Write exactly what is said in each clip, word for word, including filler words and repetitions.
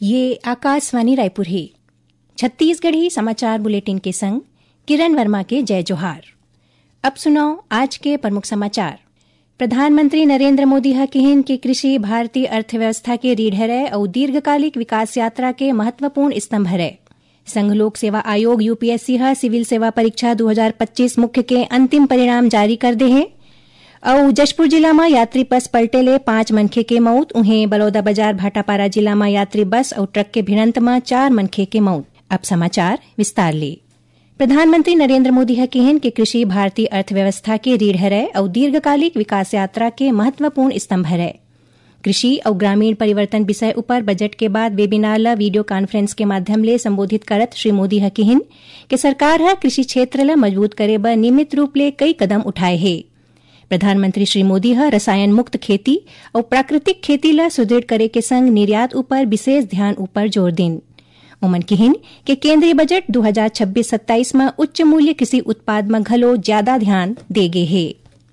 ये आकाशवाणी रायपुर है। छत्तीसगढ़ी समाचार बुलेटिन के संग किरण वर्मा के जय जोहार। अब सुनाओ आज के प्रमुख समाचार। प्रधानमंत्री नरेंद्र मोदी ह कहिन कि कृषि भारतीय अर्थव्यवस्था के रीढ़ हरय और दीर्घकालिक विकास यात्रा के महत्वपूर्ण स्तंभ हरय। संघ लोक सेवा आयोग यूपीएससी ह सिविल सेवा परीक्षा दो हजार पच्चीस मुख्य के अंतिम परिणाम जारी कर दे है। और जशपुर जिला में यात्री बस पलटे ले पांच मनखे के मौत। उन्हें बलौदाबाजार भाटापारा जिला में यात्री बस और ट्रक के भिड़ंत में चार मनखे के मौत। अब समाचार विस्तार ले। प्रधानमंत्री नरेंद्र मोदी ह कहिन कि कृषि भारतीय अर्थव्यवस्था के रीढ़ हरय और दीर्घकालिक विकास यात्रा के महत्वपूर्ण स्तंभ हरय। कृषि और ग्रामीण परिवर्तन विषय उपर बजट के बाद वेबिनार ला वीडियो कॉन्फ्रेंस के माध्यम ले संबोधित करत श्री मोदी ह कहिन कि सरकार ह कृषि क्षेत्र ला मजबूत करे बर नियमित रूप ले कई कदम उठाए हे। प्रधानमंत्री श्री मोदी ह रसायन मुक्त खेती और प्राकृतिक खेती ला सुदृढ़ करे के संग निर्यात उपर विशेष ध्यान उपर जोर दिन। उमन कहिन कि केंद्रीय बजट दो हजार छब्बीस सत्ताईस में उच्च मूल्य कृषि उत्पाद में घलो ज्यादा ध्यान देगे है।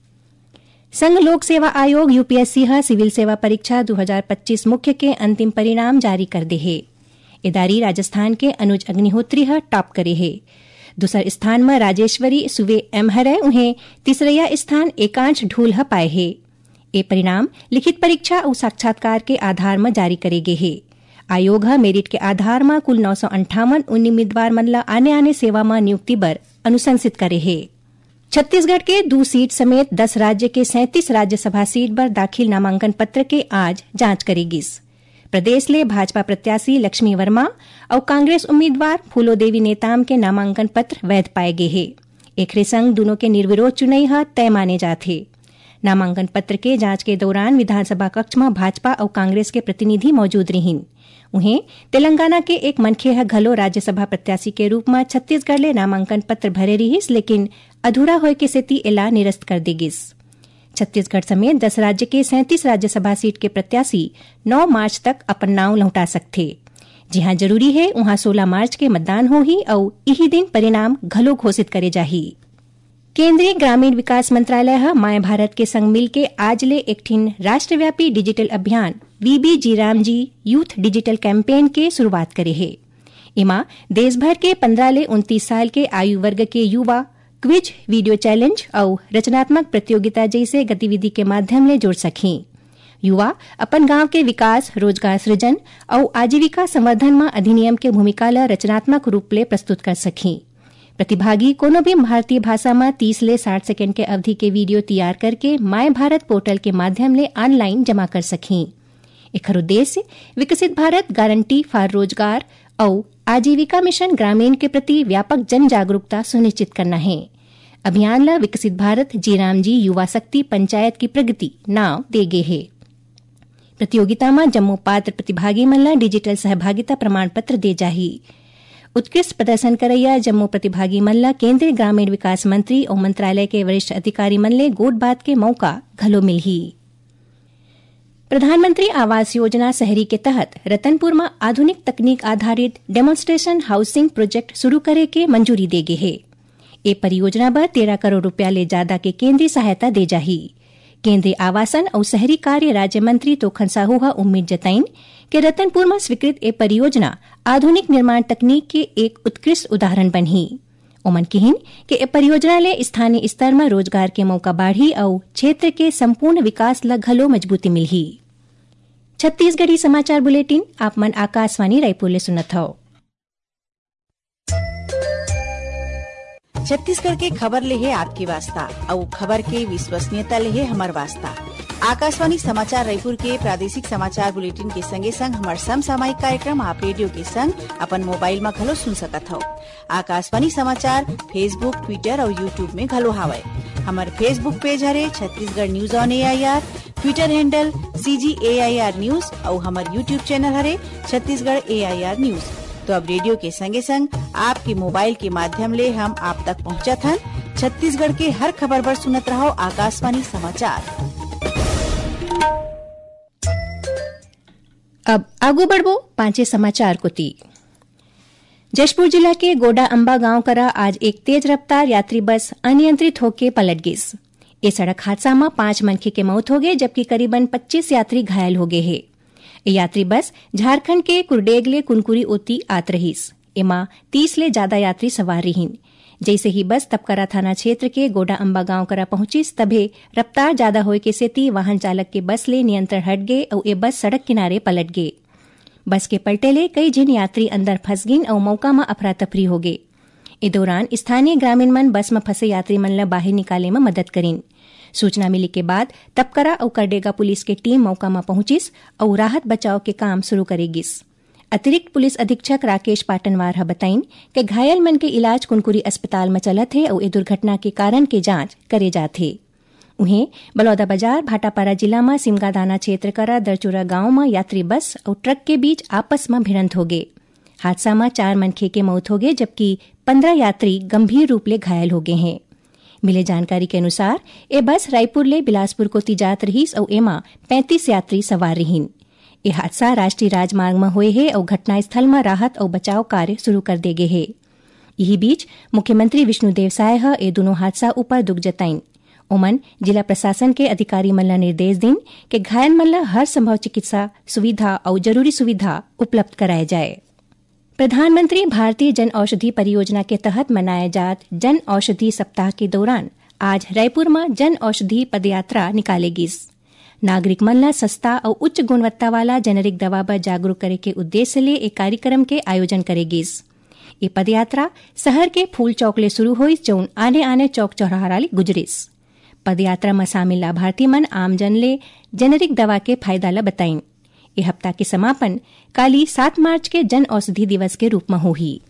संघ लोक सेवा आयोग यूपीएससी ह सिविल सेवा परीक्षा दो हजार पच्चीस मुख्य के अंतिम परिणाम जारी कर दे है। इदारी राजस्थान के अनुज अग्निहोत्री ह टॉप करे है। दूसर स्थान में राजेश्वरी सुवे एम हरय। उन्हें तीसरया स्थान एकांश ढूल ह पाए है। ये परिणाम लिखित परीक्षा और साक्षात्कार के आधार में जारी करे गे है। आयोग ह मेरिट के आधार में कुल नौ सौ अंठावन उम्मीदवार मन ला आने आने सेवा में नियुक्ति बर अनुशंसित करे है। छत्तीसगढ़ के दो सीट समेत दस राज्य के सैंतीस राज्यसभा सीट पर दाखिल नामांकन पत्र के आज जांच करेगिस। प्रदेश ले भाजपा प्रत्याशी लक्ष्मी वर्मा और कांग्रेस उम्मीदवार फूलो देवी नेताम के नामांकन पत्र वैध पाए गए हैं। एकरे संग दोनों के निर्विरोध चुनाई ह तय माने जाते। नामांकन पत्र के जांच के दौरान विधानसभा कक्ष में भाजपा और कांग्रेस के प्रतिनिधि मौजूद रहिन। उन्हें तेलंगाना के एक मनखे ह घलो राज्यसभा प्रत्याशी के रूप में छत्तीसगढ़ ले नामांकन पत्र भरे रहिस, लेकिन अधूरा होय के सेती एला निरस्त कर देगिस। छत्तीसगढ़ समेत दस राज्य के सैंतीस राज्यसभा सीट के प्रत्याशी नौ मार्च तक अपन नाम लौटा सकते। जहां जरूरी है वहां सोलह मार्च के मतदान होही और यही दिन परिणाम घलो घोषित करे जाही। केंद्रीय ग्रामीण विकास मंत्रालय ह माय भारत के संग मिल के आज ले एक ठिन राष्ट्रव्यापी डिजिटल अभियान वीबी जीराम जी यूथ डिजिटल कैंपेन के शुरुआत करे है। इमा देश भर के पंद्रह ले उनतीस साल के आयु वर्ग के युवा क्विज, वीडियो चैलेंज और रचनात्मक प्रतियोगिता जैसे गतिविधि के माध्यम ले जुड़ सकें। युवा अपन गांव के विकास, रोजगार सृजन और आजीविका संवर्धन में अधिनियम के भूमिका ला रचनात्मक रूप ले प्रस्तुत कर सकें। प्रतिभागी कोनो भी भारतीय भाषा में तीस ले साठ सेकेंड के अवधि के वीडियो तैयार करके माय भारत पोर्टल के माध्यम ले ऑनलाइन जमा कर सकें। एकर उद्देश्य विकसित भारत गारंटी फॉर रोजगार और आजीविका मिशन ग्रामीण के प्रति व्यापक जन जागरूकता सुनिश्चित करना है। अभियान ला विकसित भारत जीराम जी युवा शक्ति पंचायत की प्रगति नाम देगे है। प्रतियोगिता में जम्मू पात्र प्रतिभागी मन ला डिजिटल सहभागिता प्रमाण पत्र दे जाही। उत्कृष्ट प्रदर्शन करैया जम्मू प्रतिभागी मन ला केंद्रीय ग्रामीण विकास मंत्री और मंत्रालय के वरिष्ठ अधिकारी मन ले गोट बात के मौका घलो मिलही। प्रधानमंत्री आवास योजना शहरी के तहत रतनपुर में आधुनिक तकनीक आधारित डेमोन्स्ट्रेशन हाउसिंग प्रोजेक्ट शुरू करे के मंजूरी देगे है। ये परियोजना पर तेरह करोड़ रुपया ले ज्यादा के केंद्रीय सहायता दे जाही। केंद्रीय आवासन और शहरी कार्य राज्य मंत्री तोखन साहू हा उम्मीद जताइन कि रतनपुर में स्वीकृत ये परियोजना आधुनिक निर्माण तकनीक के एक उत्कृष्ट उदाहरण बनही। ओमन कहिन कि ये परियोजना ले स्थानीय स्तर में रोजगार के मौका बढ़ी और क्षेत्र के संपूर्ण विकास ला घलो मजबूती मिलही। छत्तीसगढ़ी समाचार बुलेटिन आप मन आकाशवाणी रायपुर ले सुनत हो। छत्तीसगढ़ के खबर ले है आपकी वास्ता और खबर के विश्वसनीयता ले है हमार वास्ता। आकाशवाणी समाचार रायपुर के प्रादेशिक समाचार बुलेटिन के संगे संग हमार समसामयिक कार्यक्रम आप रेडियो के संग अपन मोबाइल में घलो सुन सकत हो। आकाशवाणी समाचार फेसबुक, ट्विटर और यूट्यूब में घलो हावय। हमार फेसबुक पेज हरे Chhattisgarh news on A I R, Twitter handle C G A I R news और हमार यूट्यूब चैनल हरे छत्तीसगढ़ ए आई आर न्यूज। तो अब रेडियो के संगे संग आपके मोबाइल के माध्यम ले हम आप तक पहुंचत हन। छत्तीसगढ़ के हर खबर पर सुनत रहो आकाशवाणी समाचार। अब आगू बढ़बो पांचे समाचार को ती। जशपुर जिला के गोडा अंबा गांव करा आज एक तेज रफ्तार यात्री बस अनियंत्रित होकर पलट गिस। इस सड़क हादसा में पांच मनखे के मौत हो गए जबकि करीबन पच्चीस यात्री घायल हो गए हैं। ए यात्री बस झारखंड के कुरडेगले कुनकुरी ओती आत रहीस। एमा तीस ले ज्यादा यात्री सवार रहीन। जैसे ही बस तपकरा थाना क्षेत्र के गोडा अम्बा गांव करा पहुंचिस तभे रफ्तार ज्यादा होए के सेती वाहन चालक के बस ले नियंत्रण हट गए और ए बस सड़क किनारे पलट गए। बस के पलटे ले कई जिन यात्री अंदर फंस गिन और मौका में अफरा तफरी हो गए। ए दौरान स्थानीय ग्रामीण मन बस में फंसे यात्री मन ला बाहर निकाले में मदद करीन। सूचना मिली के बाद तपकरा और करडेगा पुलिस के टीम मौका में पहुंचिस और राहत बचाव के काम शुरू करेगिस। अतिरिक्त पुलिस अधीक्षक राकेश पाटनवार बताइन कि घायल मन के इलाज कुनकुरी अस्पताल में चलत है और ए दुर्घटना के कारण के जांच करे जाथे। उन्हें बलौदा बाजार भाटापारा जिला में सिमगादाना क्षेत्र करा दरचुरा गांव में यात्री बस और ट्रक के बीच आपस में भिड़ंत हो गए। हादसा में चार मनखे के मौत हो गए जबकि पंद्रह यात्री गंभीर रूप ले घायल हो गए हैं। मिले जानकारी के अनुसार ए बस रायपुर ले बिलासपुर को तिजात रहीस और एमा पैंतीस यात्री सवार रहीन। ये हादसा राष्ट्रीय राजमार्ग में हुए है और घटना स्थल में राहत और बचाव कार्य शुरू कर दे गए है। यही बीच मुख्यमंत्री विष्णुदेव साय ह ए दोनों हादसा ऊपर दुख जताइन। ओमन जिला प्रशासन के अधिकारी मन ला निर्देश दिन कि घायल मन ला हर संभव चिकित्सा सुविधा और जरूरी सुविधा उपलब्ध कराए जाए। प्रधानमंत्री भारतीय जन औषधि परियोजना के तहत मनाए जात जन औषधि सप्ताह के दौरान आज रायपुर में जन औषधि पदयात्रा निकालेगिस। नागरिक मन ला सस्ता और उच्च गुणवत्ता वाला जेनेरिक दवा पर जागरूक करे के उद्देश्य ले एक कार्यक्रम के आयोजन करेगिस। ये पदयात्रा शहर के फूल चौक ले शुरू हुई जौन आने आने चौक चौराहा ले गुजरिस। पदयात्रा में शामिल लाभार्थी मन आमजन ले जेनेरिक दवा के फायदा ला बताइन। ये हफ्ता के समापन काली सात मार्च के जन औषधि दिवस के रूप में होही।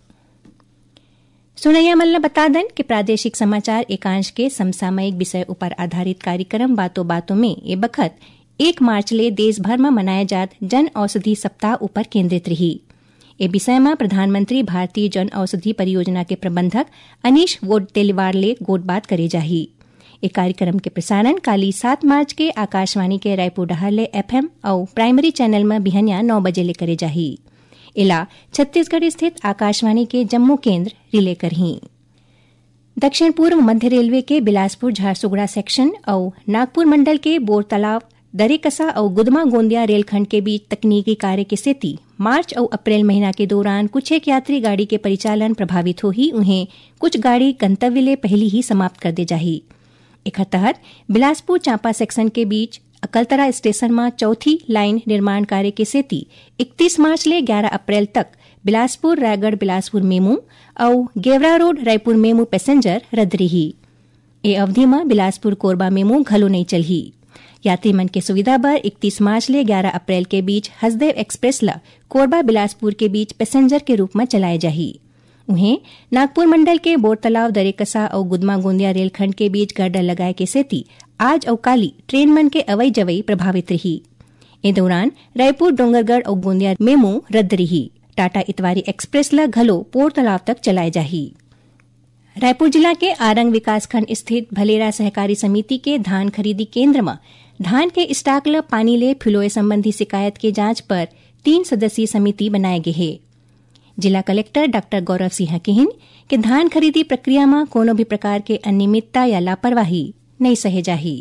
सुनैया मल्ला बता दें कि प्रादेशिक समाचार एकांश के समसामयिक विषय ऊपर आधारित कार्यक्रम बातों बातों में ये बखत एक मार्च ले देश भर में मनाया जात जन औषधि सप्ताह ऊपर केंद्रित रही। ए विषय में प्रधानमंत्री भारतीय जन औषधि परियोजना के प्रबंधक अनीश वोडतेलीवार ले गोटबात करे जाही। एक कार्यक्रम के प्रसारण काली सात मार्च के आकाशवाणी के रायपुर डहाले एफएम और प्राइमरी चैनल में बिहनिया नौ बजे ले करे जाही। इला छत्तीसगढ़ स्थित आकाशवाणी के जम्मू केंद्र रिले करही। दक्षिण पूर्व मध्य रेलवे के बिलासपुर झारसुगड़ा सेक्शन और नागपुर मंडल के बोरतालाब दरेकसा और गुदमा गोंदिया रेलखंड के बीच तकनीकी कार्य के सेती मार्च और अप्रैल महीना के दौरान कुछ एक यात्री गाड़ी के परिचालन प्रभावित हो ही उन्हें कुछ गाड़ी गंतव्य ले पहली ही समाप्त कर दे जाही। एक तहत बिलासपुर चांपा सेक्शन के बीच अकलतरा स्टेशन में चौथी लाइन निर्माण कार्य के सेती इकतीस मार्च ले ग्यारह अप्रैल तक बिलासपुर रायगढ़ बिलासपुर मेमू और Gevra road Raipur MEMU passenger रद्द रही। ए अवधि में बिलासपुर कोरबा मेमू घलो नहीं चलही। यात्री मन के सुविधा पर इकतीस मार्च ले ग्यारह अप्रैल के बीच हसदेव एक्सप्रेस ला कोरबा बिलासपुर के बीच पैसेंजर के रूप में चलाए जाही। उन्हें नागपुर मंडल के बोरतालाब दरेकसा और गुदमा गोंदिया रेलखंड के बीच गर्डर लगाए के सेती आज और काली ट्रेन मन के अवई जवई प्रभावित रही। ए दौरान रायपुर डोंगरगढ़ और गोंदिया मेमू रद्द रही। टाटा इतवारी एक्सप्रेस ला घलो पोरतालाब तक चलाए जाही। रायपुर जिला के आरंग विकासखंड स्थित भलेरा सहकारी समिति के धान खरीदी केंद्र में धान के स्टॉक ल पानी ले फिलोए संबंधी शिकायत के जांच पर तीन सदस्यीय समिति बनाए गए है। जिला कलेक्टर डॉक्टर गौरव सिंह कहिन कि धान खरीदी प्रक्रिया में कोनो भी प्रकार के अनियमितता या लापरवाही नहीं सहे जाही।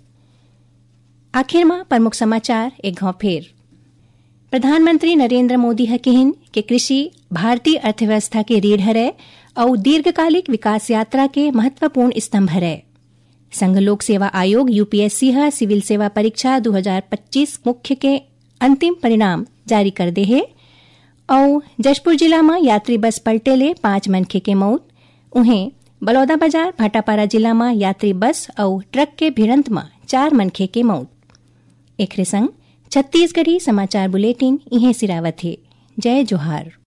आखिर में प्रमुख समाचार एक घाव फेर। प्रधानमंत्री नरेंद्र मोदी है कहिन कि कृषि भारतीय अर्थव्यवस्था के रीढ़ है और दीर्घकालिक विकास यात्रा के महत्वपूर्ण स्तंभ है। संघ लोक सेवा आयोग यूपीएससी है सिविल सेवा परीक्षा दो हज़ार पच्चीस मुख्य के अंतिम परिणाम जारी कर दे है। और जशपुर जिला में यात्री बस पलटे ले पांच मनखे के मौत। उन्हें बलौदा बाजार भाटापारा जिला में यात्री बस और ट्रक के भिड़ंत में चार मनखे के मौत। एक संग छत्तीसगढ़ी समाचार बुलेटिन इहे सिरावत है। जय जोहार।